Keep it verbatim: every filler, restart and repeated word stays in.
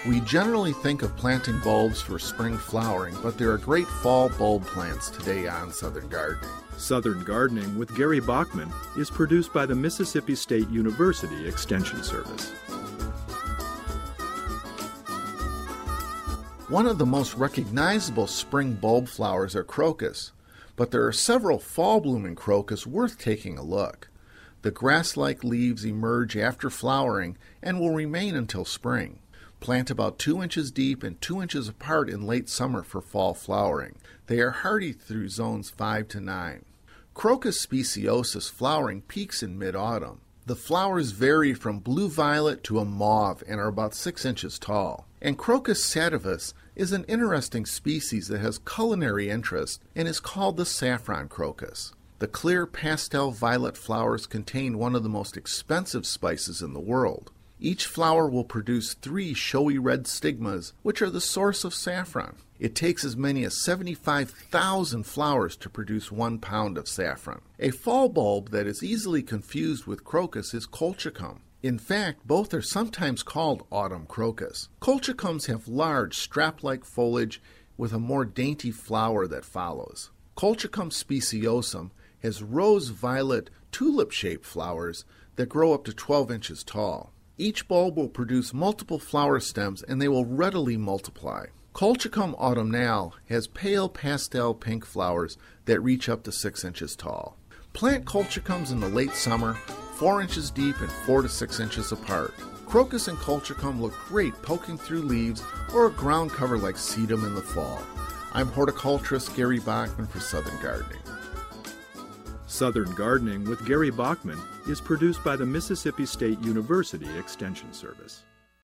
We generally think of planting bulbs for spring flowering, but there are great fall bulb plants today on Southern Gardening. Southern Gardening with Gary Bachman is produced by the Mississippi State University Extension Service. One of the most recognizable spring bulb flowers are crocus, but there are several fall-blooming crocus worth taking a look. The grass-like leaves emerge after flowering and will remain until spring. Plant about two inches deep and two inches apart in late summer for fall flowering. They are hardy through zones five to nine. Crocus speciosus flowering peaks in mid-autumn. The flowers vary from blue-violet to a mauve and are about six inches tall. And Crocus sativus is an interesting species that has culinary interest and is called the saffron crocus. The clear pastel violet flowers contain one of the most expensive spices in the world. Each flower will produce three showy red stigmas, which are the source of saffron. It takes as many as seventy-five thousand flowers to produce one pound of saffron. A fall bulb that is easily confused with crocus is colchicum. In fact, both are sometimes called autumn crocus. Colchicums have large, strap-like foliage with a more dainty flower that follows. Colchicum speciosum has rose-violet, tulip-shaped flowers that grow up to twelve inches tall. Each bulb will produce multiple flower stems and they will readily multiply. Colchicum autumnale has pale pastel pink flowers that reach up to six inches tall. Plant colchicums in the late summer, four inches deep and four to six inches apart. Crocus and colchicum look great poking through leaves or a ground cover like sedum in the fall. I'm horticulturist Gary Bachman for Southern Gardening. Southern Gardening with Gary Bachman is produced by the Mississippi State University Extension Service.